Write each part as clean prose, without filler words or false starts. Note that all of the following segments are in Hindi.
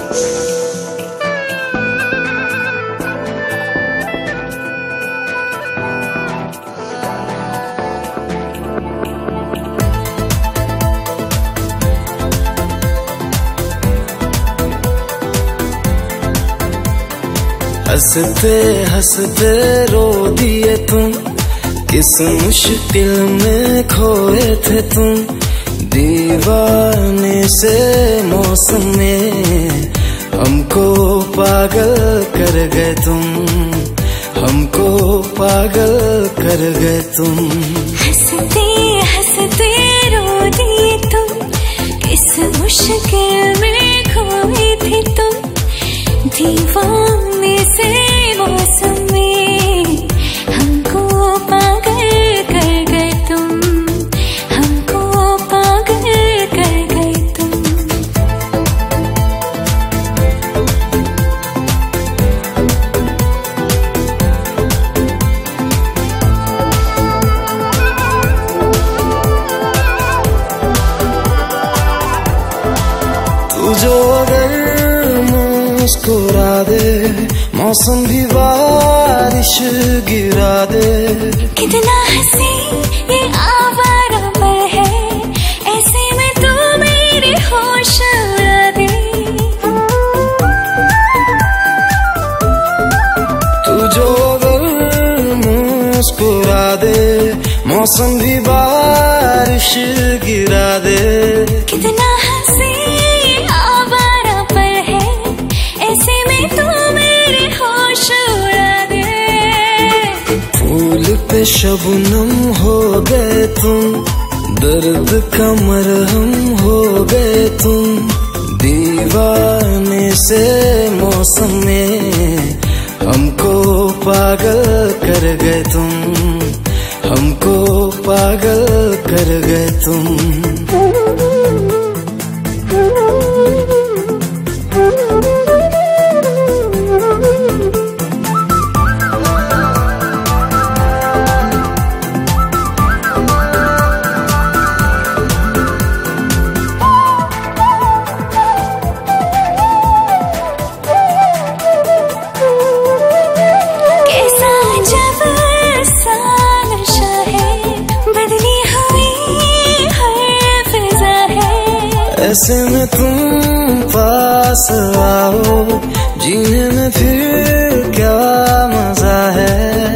हंसते हंसते रो दिए तुम, किस मुश्किल में खोए थे तुम। दीवाने से मौसम में हमको पागल कर गए तुम, हमको पागल कर गए तुम। हंसते हंसते रो दिए तुम, किस मुश्किल में खोए थे तुम। दीवाने से मौसम में हमको पागल कर गए तुम, हमको पागल कर गए तुम। तू जो अगर मुस्कुरा दे, मौसम भी बारिश गिरा दे। कितना हंसी ये आवारा पल है, ऐसे में तू मेरे होश उड़ा दे। तू जो अगर मुस्कुरा दे, मौसम भी बारिश गिरा दे। कितना हंसी ये आवारा पल है, ऐसे में तू मेरे होश उड़ा दे। फूल पे शबनम हो गए तुम, दर्द का मरहम हो गए तुम। दीवाने से मौसम में हमको पागल कर गए तुम, हमको पागल कर गए तुम। ऐसे में तुम पास आओ, जीने में फिर क्या मजा है।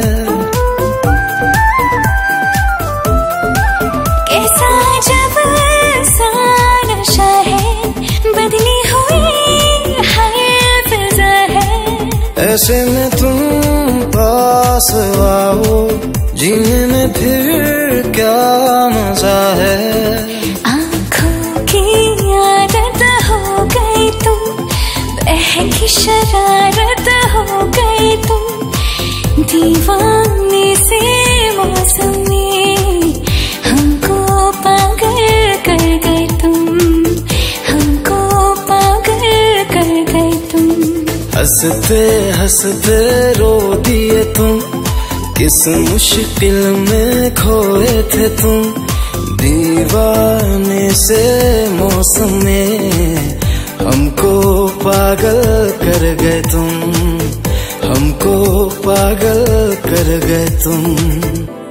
कैसा जब सा नशा है, बदली हुई हर फिजा है। ऐसे में तुम पास आओ, जीने में फिर क्या मजा है। की शरारत हो गई तुम। दीवाने से मौसम में हमको पागल कर गए तुम, हमको पागल कर गए तुम। हंसते हंसते रो दिए तुम, किस मुश्किल में खोए थे तुम। दीवाने से मौसम में हमको पागल कर गए तुम, हमको पागल कर गए तुम।